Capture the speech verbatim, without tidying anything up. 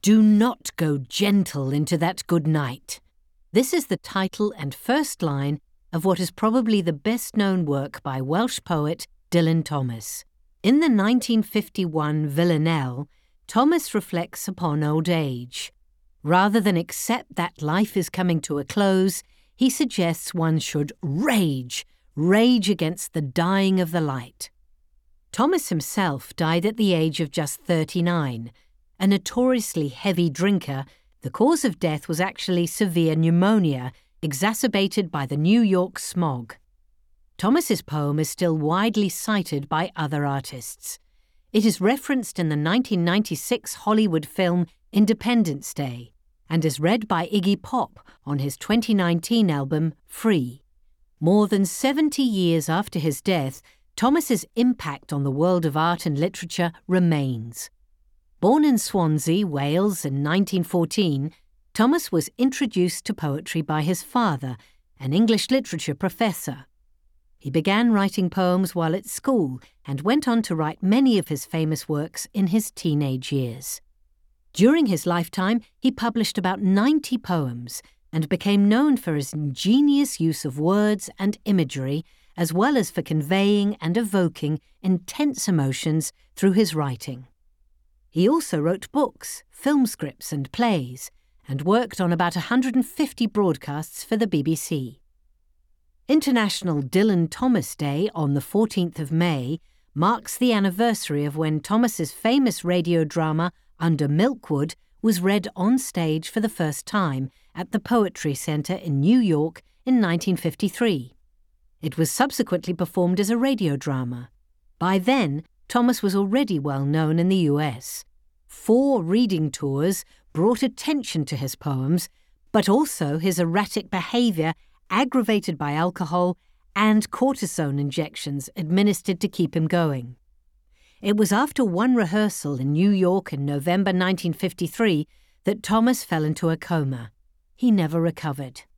Do not go gentle into that good night. This is the title and first line of what is probably the best-known work by Welsh poet Dylan Thomas. In the nineteen fifty-one Villanelle, Thomas reflects upon old age. Rather than accept that life is coming to a close, he suggests one should rage, rage against the dying of the light. Thomas himself died at the age of just thirty-nine. A notoriously heavy drinker, the cause of death was actually severe pneumonia, exacerbated by the New York smog. Thomas's poem is still widely cited by other artists. It is referenced in the nineteen ninety-six Hollywood film Independence Day and is read by Iggy Pop on his twenty nineteen album Free. More than seventy years after his death, Thomas's impact on the world of art and literature remains. Born in Swansea, Wales in nineteen fourteen, Thomas was introduced to poetry by his father, an English literature professor. He began writing poems while at school and went on to write many of his famous works in his teenage years. During his lifetime, he published about ninety poems and became known for his ingenious use of words and imagery, as well as for conveying and evoking intense emotions through his writing. He also wrote books, film scripts and plays, and worked on about one hundred fifty broadcasts for the B B C. International Dylan Thomas Day on the fourteenth of May marks the anniversary of when Thomas's famous radio drama Under Milkwood was read on stage for the first time at the Poetry Center in New York in nineteen fifty-three. It was subsequently performed as a radio drama. By then, Thomas was already well known in the U S. Four reading tours brought attention to his poems, but also his erratic behavior aggravated by alcohol and cortisone injections administered to keep him going. It was after one rehearsal in New York in November nineteen fifty-three that Thomas fell into a coma. He never recovered.